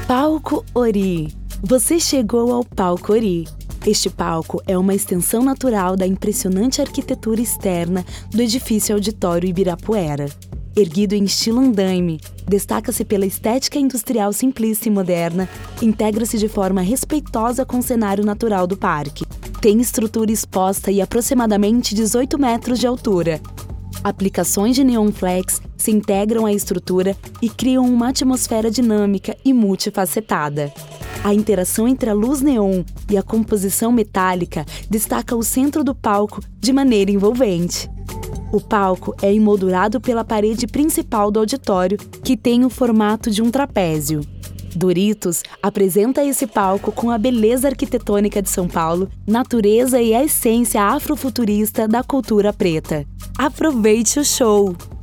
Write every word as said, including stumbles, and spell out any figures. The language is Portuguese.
Palco Ori. Você chegou ao Palco Ori. Este palco é uma extensão natural da impressionante arquitetura externa do edifício Auditório Ibirapuera. Erguido em estilo andaime, destaca-se pela estética industrial simplista e moderna, integra-se de forma respeitosa com o cenário natural do parque. Tem estrutura exposta e aproximadamente dezoito metros de altura. Aplicações de neon flex se integram à estrutura e criam uma atmosfera dinâmica e multifacetada. A interação entre a luz neon e a composição metálica destaca o centro do palco de maneira envolvente. O palco é emoldurado pela parede principal do auditório, que tem o formato de um trapézio. Doritos apresenta esse palco com a beleza arquitetônica de São Paulo, natureza e a essência afrofuturista da cultura preta. Aproveite o show!